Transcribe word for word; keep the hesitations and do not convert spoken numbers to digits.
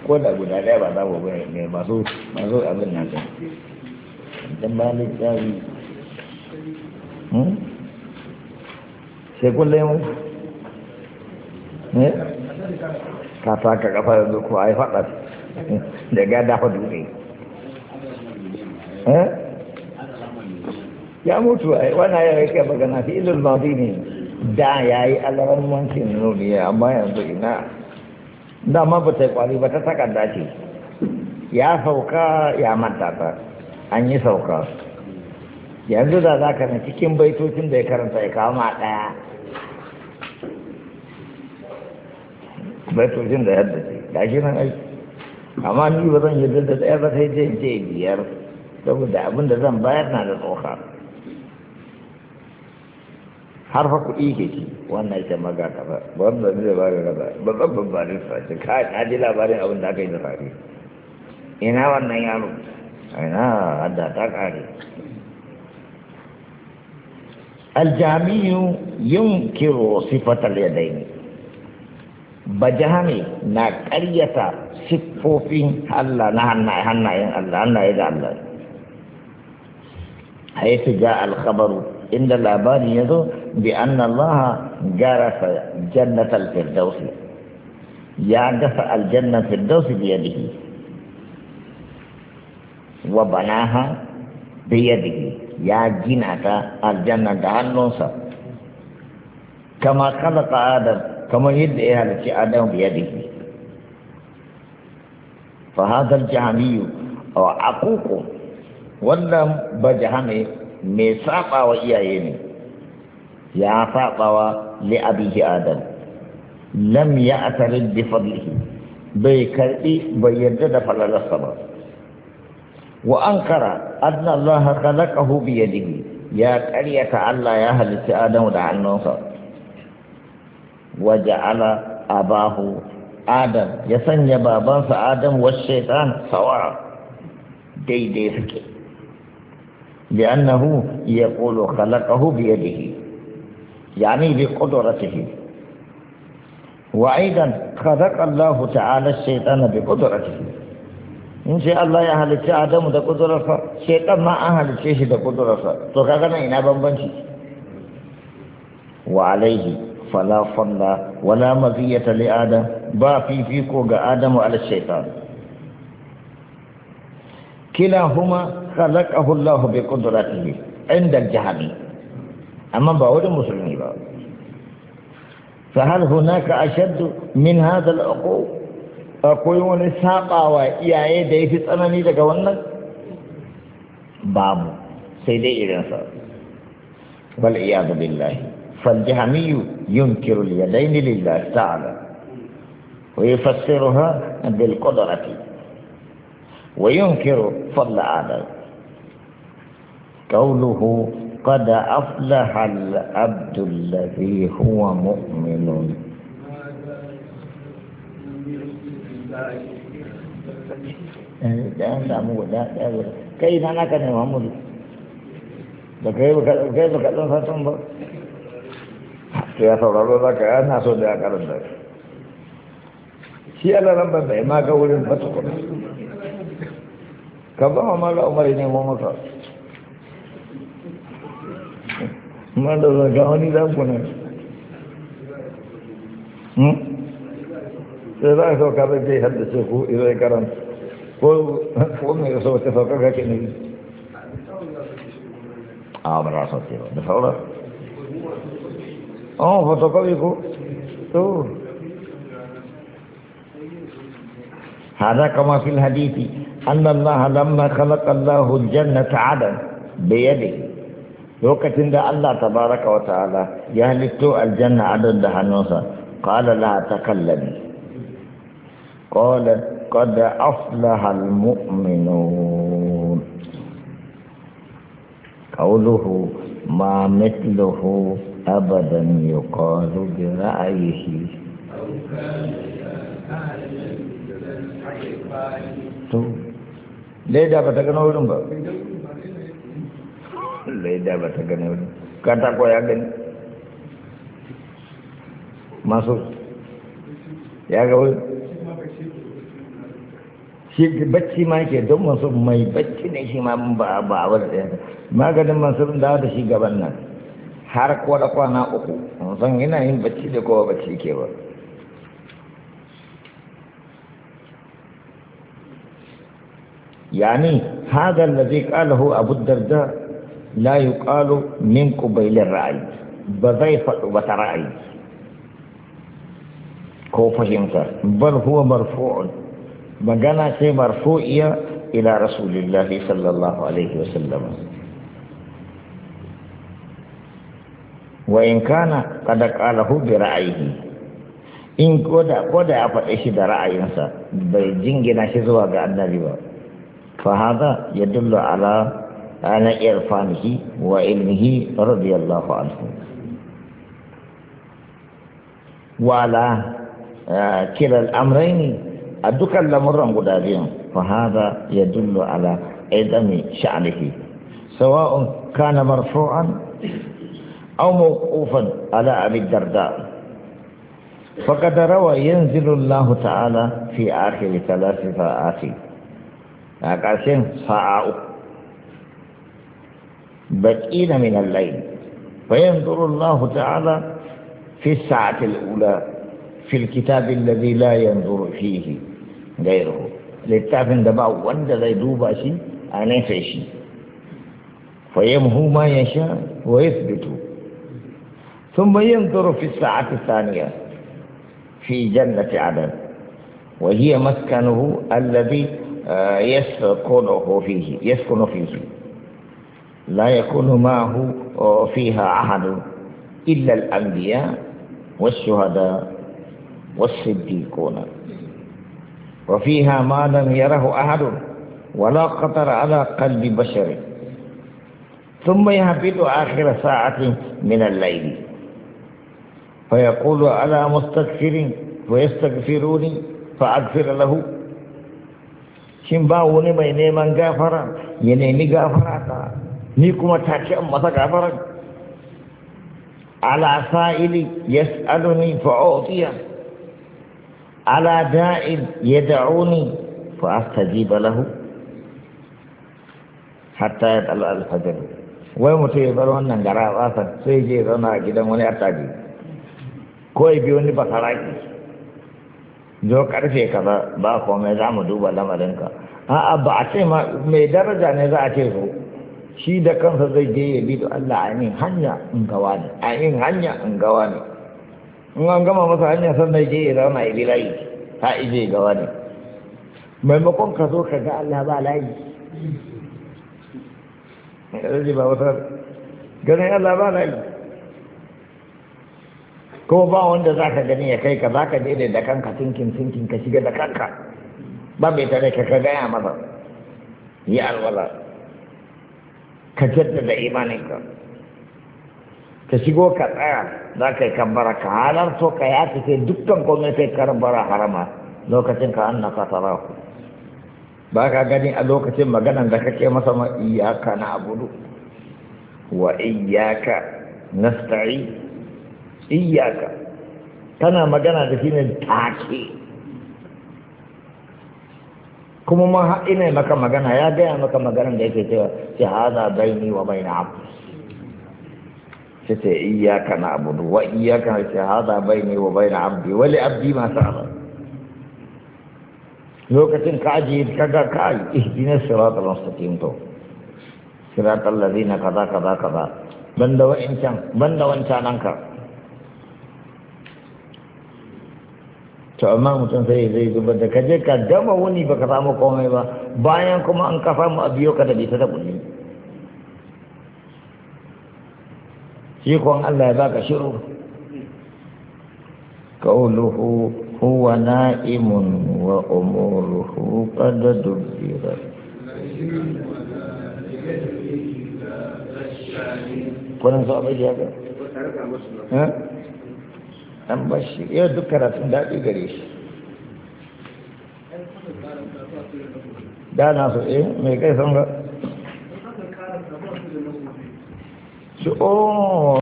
ko da guda ɗaya ba za mu bane ne masu masu abin nan ɗin dan ba littafi sai kullum mu ne ka taka kafa yanzu ko ai faɗa da ga dafa dutse ya mutu ai wannan ya yake magana fi ilul madi ne da yayi alaran wankin nuriya amma yanzu ina dama ba ta kwari ba ta takarda ce ya sauka ya manta ta an yi sauka yanzu da za ka na cikin baitocin da ya karanta ya kawo ma ɗaya baitocin da yadda ce da shi nan aiki amma ni ba zan yadda da ɗaya ba sai je je biyar saboda abin da zan bayar na da tsoka har fa kuɗi ke ci wannan ita maga kaza wannan zai ba ga kaza ba zan babbarin sa ce kai na ji labarin abin da aka yi da fari ina wannan yaro ina hadda ta kare aljamiyu yunkiru sifatal yadaini bajahami na ƙaryata siffofin Allah na hannayen Allah hannaye da Allah haitu ja al-khabaru inda labari ya zo bi anna Allah garasa jannatal firdaus ya dasa aljanna firdaus bi yadihi wa banaha bi yadihi ya gina ta aljanna da hannunsa kama khalaqa adam kama yadda ya halicci adam bi yadihi fa hadha al-jahmiyyu aw aququ wannan bajahame mai saɓawa iyaye ne ya saɓawa li abihi adam lam ya atarid bi fadlihi bai karɓi bai yarda da falalarsa ba wa ankara anna allaha khalaqahu bi yadihi ya ƙaryata Allah ya halitta Adamu da hannunsa wa ja'ala abahu Adam ya sanya babansa Adam wa shaytan sawa daidai suke لأنه يقول خلقه بيده يعني بقدرته وأيضا خلق الله تعالى الشيطان بقدرته إن شاء الله يهل آدم ده قدرته شيطان ما أهل الشيء ده قدرته تكاغنا إنا بمبنشي وعليه فلا فضل ولا مزية لآدم با في فيكو آدم على الشيطان كلاهما خلقه الله بقدرته عند الجهمي أما بعض المسلمين فهل هناك أشد من هذا العقوق أقولون ساقا وإياه دي في الثماني لقوانا باب سيدي إلنسا والعياذ بالله فالجهمي ينكر اليدين لله تعالى ويفسرها بالقدرة وينكر فضل آدم قوله قد أفلح العبد الذي هو مؤمن kai na naka ne Muhammadu da kai kai baka dan fatan ba to ya sauraro zaka yana so da ya karanta shi Allah ran ban bai ma ga wurin ba tukuna ka ba ma ga Umar ne mu maka man da ga wani dan ku ne hmm sai za ka ka bai haddace ku idan karanta ko ko me so ta sauka ga ke ne a bara so ce da saura oh fotokopi ko to هذا كما في الحديث أن الله لما خلق الله الجنة عدن بيده وقت عند الله تبارك وتعالى يهلك الجنة عدن دهنوسا قال لا تكلمي قال قد أفلح المؤمنون قوله ما مثله أبدا يقال برأيه to leda ba ta gano wurin ba leda ba ta gano wurin katako ya gani masu ya ga wurin shi bacci ma ke don masu mai bacci ne shi ma ba ba wani ɗaya maganin masu dawo da shi gaban nan har kwada kwana uku san yana yin bacci da kowa bacci ke ba yani hada allazi qalahu abu darda la yuqalu min qubayl ar-ra'i ba zai faɗo ba ta ra'ayi ko fahimta bal huwa marfu'un magana ce marfu'iya ila rasulillahi sallallahu alaihi wasallam wa in kana qad qalahu bi ra'yihi in koda koda ya faɗe shi da ra'ayinsa bai jingina shi zuwa ga annabi ba fa hada yadullu ala ana irfanihi wa ilmihi radiyallahu anhu wa ala kila al-amrayni addukan lamurran guda biyun fa hada yadullu ala idami sha'nihi sawa'un kana marfu'an aw mawqufan ala abi darda faqad rawa yanzilu Allah ta'ala fi akhir thalath sa'ati akasin sa'a baqina min al-layl fa yanzuru Allah ta'ala fi as-sa'ati al-ula في الكتاب الذي لا ينظر فيه غيره littafin da ba wanda zai duba shi a nesa shi fayamhu ma yasha wa yathbitu thumma yanzuru fi as-sa'ati ath-thaniya fi jannati 'adan wa hiya maskanuhu alladhi yaskunuhu fihi yaskunu fihi la yakunu ma'ahu fiha ahad illa al-anbiya wash-shuhada والصديقون وفيها ما لم يره أحد ولا خطر على قلب بشر ثم يهبط آخر ساعة من الليل فيقول على مستغفر ويستغفروني فأغفر له شنباوني بين من غفر ينمي غفراتا نيكما تاكي أمسا غفرا على سائل يسألني فأعطيه على داء يدعوني فأستجيب له حتى يطلع الفجر ويمتى يبرون نغرا واسا سيجي زنا gidan wani attaji ko ya biyo ni basaraki zo karfe kaza ba komai za mu duba lamarinka a'a ba a ce ma mai daraja ne za a ce so shi da kansa zai je ya bi da Allah a yin hanya in gawa ne a yin hanya in gawa ne in an gama masa hanya sannan je ya zauna ya bi layi ta ije gawa ne maimakon ka zo ka ga Allah ba layi ɗaji ba wata ganin Allah ba layi ko ba wanda za ka gani ya kai ka za ka je da kanka tinkin tinkin ka shiga da kanka ba mai tare ka ka gaya masa yi alwala ka jaddada imaninka ka shigo ka tsaya za ka yi kambara ka halarto ka ya ce dukkan gwamnati karbara harama lokacin ka an naka tara ku ba ka gani a lokacin maganan da kake masa ma iyaka na abudu wa iyaka nasta'i iyaka tana magana da shi ne take kuma ma haɗi ne maka magana ya gaya maka maganan da yake cewa shahada baini wa baina abdi sai iyaka na'budu wa iyaka shahada baini wa baina abdi wa li abdi ma sa'ala lokacin ka aji kaga kai ihdinas siratal mustaqim to siratal ladina kaza kaza kaza banda wa'incan banda wancanan ka to amma mutum sai zai zubar da kaje ka gama wuni baka samu komai ba bayan kuma an kafa mu abiyo ka da bita da kulli shi kon Allah ya baka shiru qawluhu huwa na'imun wa umuruhu qad dubbira kunan so abai ya ga eh an bashi yau duk karatun daɗi gare shi da na so eh mai kai son ga shi oh